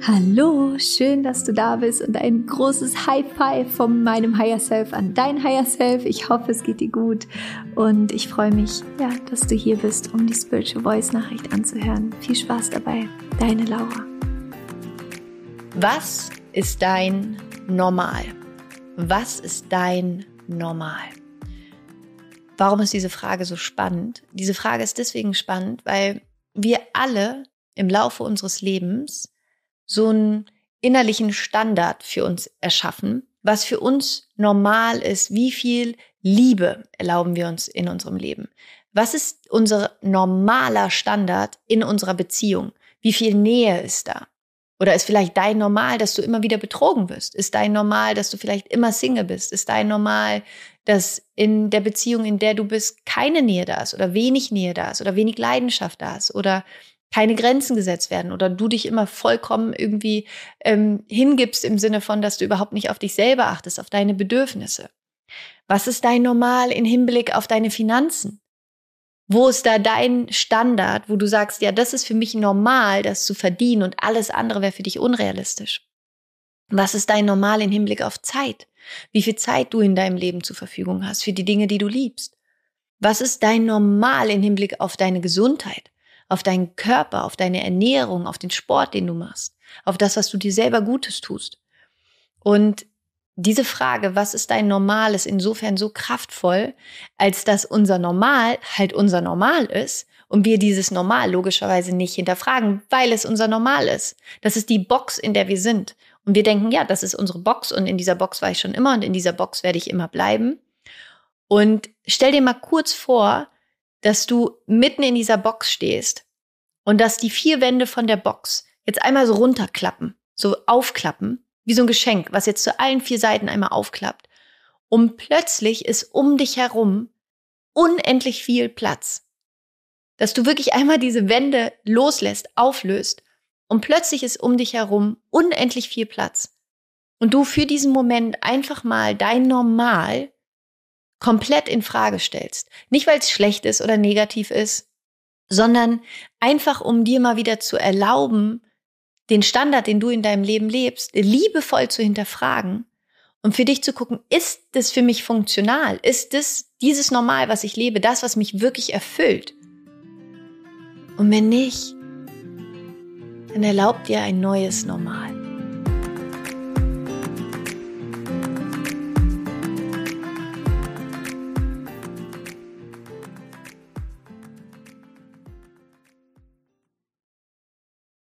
Hallo, schön, dass du da bist und ein großes High Five von meinem Higher Self an dein Higher Self. Ich hoffe, es geht dir gut und ich freue mich, dass du hier bist, um die Spiritual Voice Nachricht anzuhören. Viel Spaß dabei, deine Laura. Was ist dein Normal? Was ist dein Normal? Warum ist diese Frage so spannend? Diese Frage ist deswegen spannend, weil wir alle im Laufe unseres Lebens so einen innerlichen Standard für uns erschaffen, was für uns normal ist. Wie viel Liebe erlauben wir uns in unserem Leben? Was ist unser normaler Standard in unserer Beziehung? Wie viel Nähe ist da? Oder ist vielleicht dein Normal, dass du immer wieder betrogen wirst? Ist dein Normal, dass du vielleicht immer Single bist? Ist dein Normal, dass in der Beziehung, in der du bist, keine Nähe da ist oder wenig Nähe da ist oder wenig Leidenschaft da ist oder keine Grenzen gesetzt werden oder du dich immer vollkommen irgendwie hingibst im Sinne von, dass du überhaupt nicht auf dich selber achtest, auf deine Bedürfnisse? Was ist dein Normal im Hinblick auf deine Finanzen? Wo ist da dein Standard, wo du sagst, ja, das ist für mich normal, das zu verdienen und alles andere wäre für dich unrealistisch? Was ist dein Normal im Hinblick auf Zeit? Wie viel Zeit du in deinem Leben zur Verfügung hast für die Dinge, die du liebst? Was ist dein Normal im Hinblick auf deine Gesundheit, auf deinen Körper, auf deine Ernährung, auf den Sport, den du machst, auf das, was du dir selber Gutes tust? Und diese Frage, was ist dein Normal, ist insofern so kraftvoll, als dass unser Normal halt unser Normal ist und wir dieses Normal logischerweise nicht hinterfragen, weil es unser Normal ist. Das ist die Box, in der wir sind. Und wir denken, ja, das ist unsere Box und in dieser Box war ich schon immer und in dieser Box werde ich immer bleiben. Und stell dir mal kurz vor, dass du mitten in dieser Box stehst und dass die 4 Wände von der Box jetzt einmal so runterklappen, so aufklappen, wie so ein Geschenk, was jetzt zu allen 4 Seiten einmal aufklappt. Und plötzlich ist um dich herum unendlich viel Platz. Dass du wirklich einmal diese Wände loslässt, auflöst und plötzlich ist um dich herum unendlich viel Platz. Und du für diesen Moment einfach mal dein Normal komplett in Frage stellst. Nicht, weil es schlecht ist oder negativ ist, sondern einfach, um dir mal wieder zu erlauben, den Standard, den du in deinem Leben lebst, liebevoll zu hinterfragen und für dich zu gucken, ist das für mich funktional? Ist das dieses Normal, was ich lebe, das, was mich wirklich erfüllt? Und wenn nicht, dann erlaub dir ein neues Normal.